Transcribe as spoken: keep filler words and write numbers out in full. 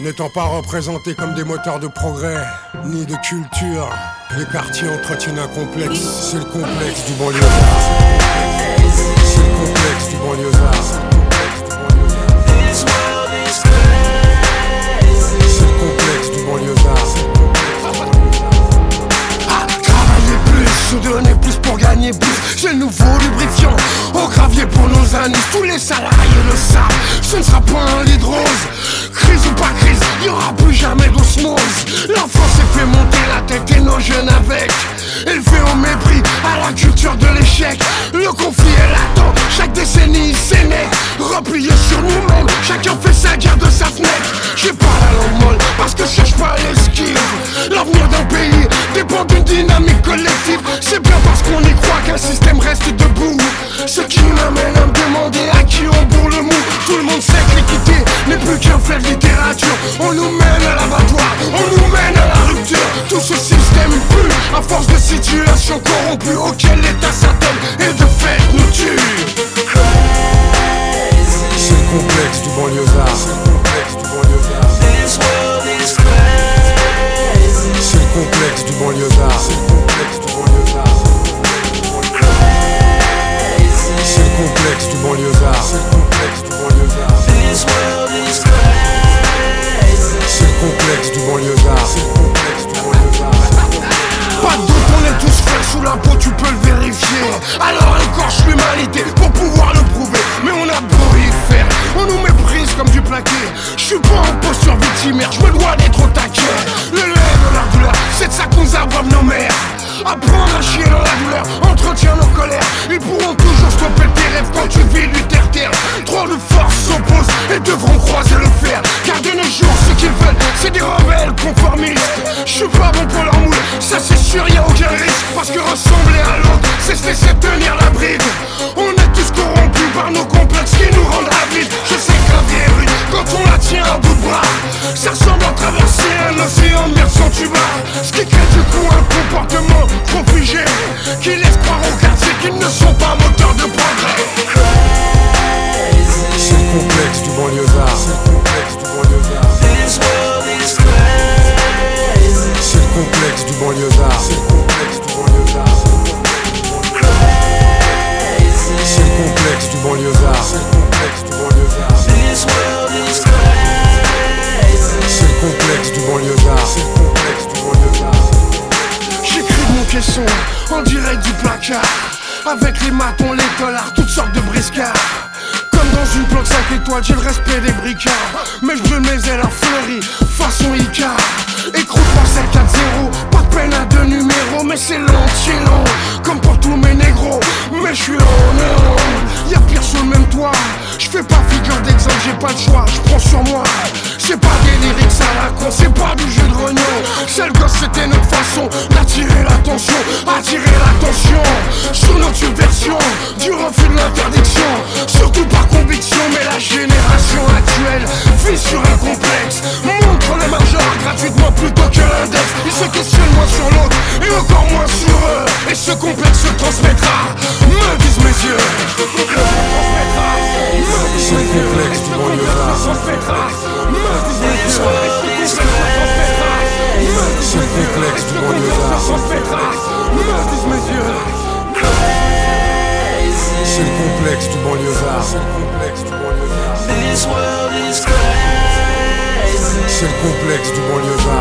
N'étant pas représentés comme des moteurs de progrès, ni de culture, les quartiers entretiennent un complexe. C'est le complexe du banlieusard. C'est le complexe du banlieusard. C'est le complexe du banlieusar. À travailler plus, se donner plus pour gagner plus. C'est le nouveau lubrifiant au gravier pour nos années. Tous les salariés le savent, ce ne sera pas un lit de rose. Crise ou pas crise, il n'y aura plus jamais d'osmose. L'enfant s'est fait monter la tête et nos jeunes avec. Élevé au mépris, à la culture de l'échec. Le conflit est latent, chaque décennie il s'énègue. Replié sur nous-mêmes, chacun fait sa guerre de sa fenêtre. J'ai pas la langue molle, parce que je cherche pas l'esquive. L'avenir d'un pays dépend d'une dynamique collective. C'est bien parce qu'on y croit qu'un système reste debout. Ce qui m'amène à me demander à qui on bourre le mou. Tout le monde sait que l'équité n'est plus qu'un fait de littérature. On nous mène à l'abattoir, on nous mène à la rupture. Tout ce système pue, à force de situations corrompues auxquelles l'État s'attelle et de fait nous tue. C'est le complexe du banlieusard. C'est le complexe du banlieusard. C'est le complexe du banlieusard. C'est le complexe du banlieusard. C'est le complexe du banlieusard. C'est le complexe du banlieusard. C'est le complexe du banlieusard. C'est le complexe du banlieusard. Pas de doute, on est tous frères sous la peau, tu peux le vérifier. Alors écorche l'humanité pour pouvoir le prouver. Mais on a beau y faire, on nous méprise comme du plaqué. Je suis pas en posture victimaire, je me dois d'être au taquet. Le lait de leur douleur, c'est de ça que nous abreuvent nos mères. Apprendre à chier dans la douleur, entretient nos colères. Ils pourront toujours stopper tes rêves quand tu vis du terre-terre. Trop de forces s'opposent et devront croiser le fer. Car de nos jours, ce qu'ils veulent, c'est des rebelles conformistes. Je suis pas bon pour leur moule, ça c'est sûr, y'a aucun risque. Parce que ressembler à l'autre, c'est se laisser tenir la bride. On est tous corrompus par nos complexes qui nous rendent avides. Je sais que la vie est rude quand on la tient à bout de bras. Ça ressemble à traverser un océan de merde sans tuba. Ce qui crée du coup un comportement trop figé, qui laisse croire au quartier qu'ils ne sont pas moteurs de progrès. C'est le complexe du banlieusard. C'est le complexe du banlieusard. C'est le complexe du banlieusard. C'est le complexe du banlieusard. C'est le complexe du banlieusard. C'est le complexe du banlieusard. C'est le complexe du banlieusard. C'est le complexe du banlieusard. J'écris mon caisson en direct du placard. Avec les matons, les dollars, toutes sortes de briscards. Comme dans une planque cinq étoiles, j'ai le respect des bricards. Mais je brûle mes ailes en fleurie, façon Icar. Écroute par sept quatre zéro, pas de peine à deux numéros. Mais c'est long, c'est long, comme pour tous mes négros. Mais je suis en néant, y'a pire sur le même toit. Je fais pas figure d'exemple, j'ai pas le choix, je prends sur moi. C'est pas des lyrics à la con, c'est pas du jeu de rognon. C'est le gosse, c'était notre façon d'attirer l'attention. Attirer l'attention sur notre subversion du refus de l'interdiction. Surtout par conviction, mais la génération actuelle vit sur un complexe. Montre les majors gratuitement plutôt que l'index. Ils se questionnent moins sur l'autre et encore moins sur eux. Et ce complexe se transmettra, me disent mes yeux. C'est le complexe du banlieusard. C'est le complexe du banlieusard. C'est le complexe du banlieusard. C'est le complexe du banlieusard. C'est le complexe du banlieusard.